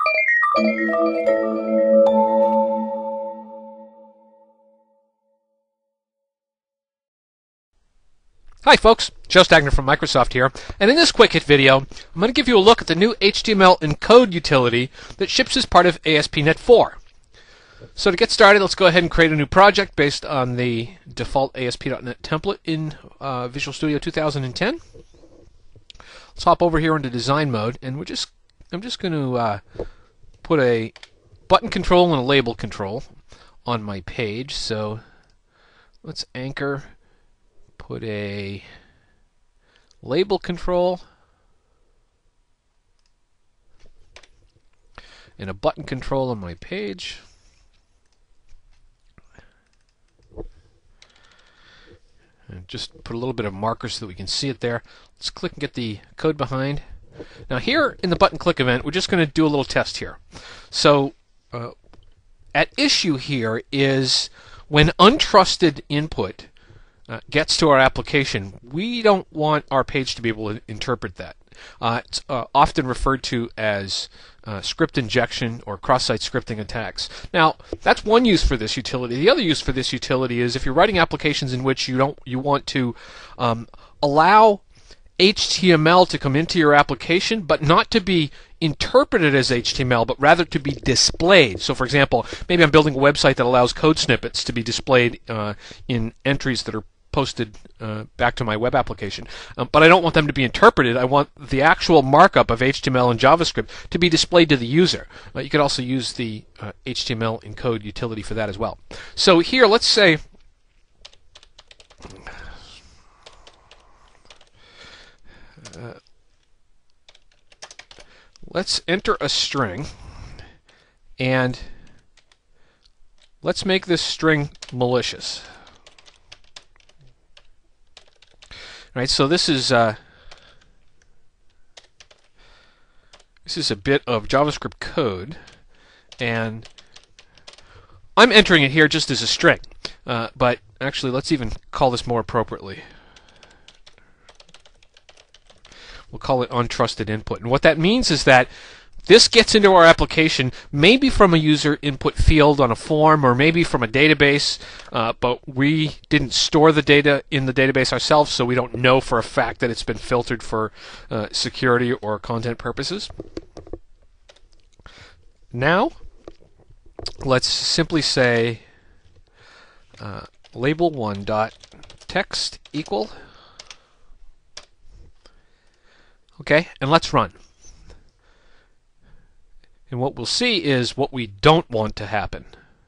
Hi folks, Joe Stagner from Microsoft here, and in this quick hit video, I'm going to give you a look at the new HTML encode utility that ships as part of ASP.NET 4. So to get started, let's go ahead and create a new project based on the default ASP.NET template in Visual Studio 2010. Let's hop over here into design mode, and I'm just going to put a button control and a label control on my page. So let's anchor. Put a label control and a button control on my page. And just put a little bit of marker so that we can see it there. Let's click and get the code behind. Now here in the button click event, we're just going to do a little test here. So at issue here is when untrusted input gets to our application, we don't want our page to be able to interpret that. It's often referred to as script injection or cross-site scripting attacks. Now, that's one use for this utility. The other use for this utility is if you're writing applications in which you want to allow HTML to come into your application, but not to be interpreted as HTML, but rather to be displayed. So, for example, maybe I'm building a website that allows code snippets to be displayed in entries that are posted back to my web application. But I don't want them to be interpreted. I want the actual markup of HTML and JavaScript to be displayed to the user. You could also use the HTML encode utility for that as well. So here, let's say let's enter a string, and let's make this string malicious. Right, so this is a bit of JavaScript code, and I'm entering it here just as a string. But actually, let's even call this more appropriately. We'll call it untrusted input. And what that means is that this gets into our application maybe from a user input field on a form, or maybe from a database, but we didn't store the data in the database ourselves, so we don't know for a fact that it's been filtered for security or content purposes. Now, let's simply say label1.text equal. Okay, and let's run. And what we'll see is what we don't want to happen.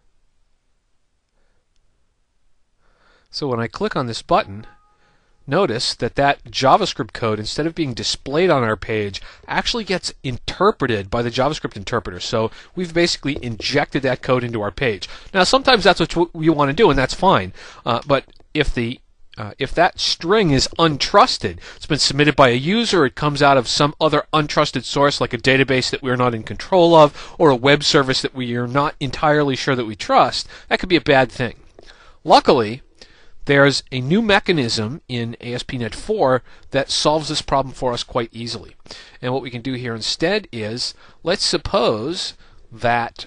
So when I click on this button, notice that that JavaScript code, instead of being displayed on our page, actually gets interpreted by the JavaScript interpreter. So we've basically injected that code into our page. Now sometimes that's what we want to do, and that's fine. But if that string is untrusted, it's been submitted by a user, it comes out of some other untrusted source like a database that we're not in control of, or a web service that we are not entirely sure that we trust, that could be a bad thing. Luckily, there's a new mechanism in ASP.NET 4 that solves this problem for us quite easily. And what we can do here instead is, let's suppose that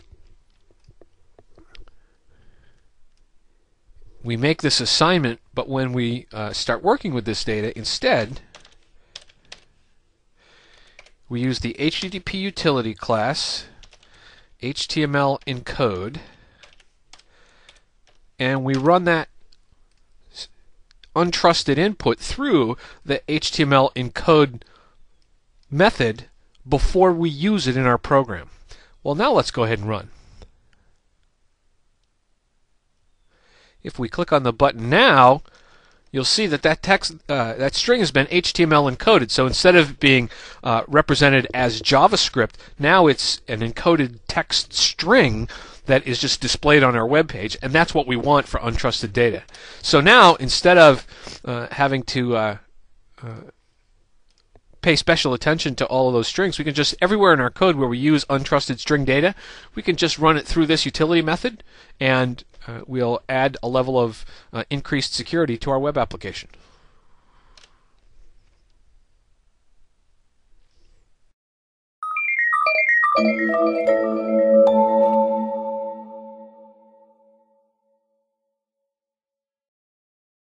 we make this assignment, but when we start working with this data, instead, we use the HTTP utility class, HTML encode, and we run that untrusted input through the HTML encode method before we use it in our program. Well, now let's go ahead and run. If we click on the button now, you'll see that that string has been HTML encoded. So instead of being represented as JavaScript, now it's an encoded text string that is just displayed on our web page, and that's what we want for untrusted data. So now, instead of having to pay special attention to all of those strings, we can just, everywhere in our code where we use untrusted string data, we can just run it through this utility method, and we'll add a level of increased security to our web application.